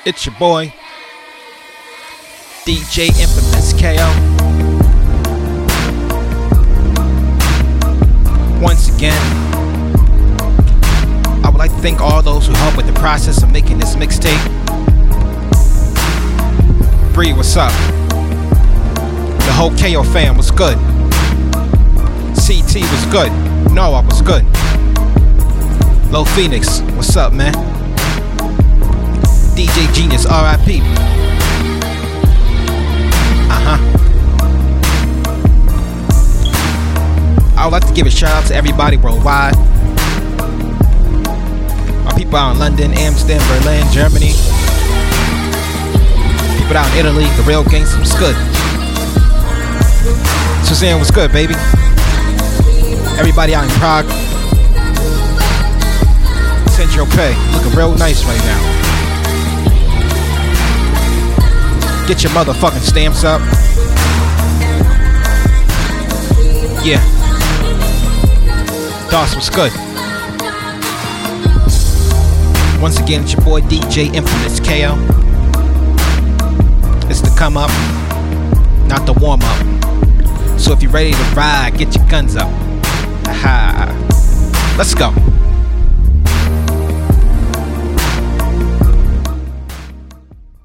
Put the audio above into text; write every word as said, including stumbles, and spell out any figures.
It's your boy, D J Infamous K O. Once again, I would like to thank all those who helped with the process of making this mixtape. Bree, what's up? The whole K O fam was good. C T was good. Noah was good. Low Phoenix, what's up, man? D J Genius, R I P. Uh-huh. I would like to give a shout out to everybody worldwide. My people out in London, Amsterdam, Berlin, Germany. People out in Italy, the real gangsta was good. Suzanne was good, baby. Everybody out in Prague. Central Pay, looking real nice right now. Get your motherfucking stamps up. Yeah. DOS was good. Once again, it's your boy D J Infamous K O. It's the come up, not the warm up. So if you're ready to ride, get your guns up. Aha. Let's go.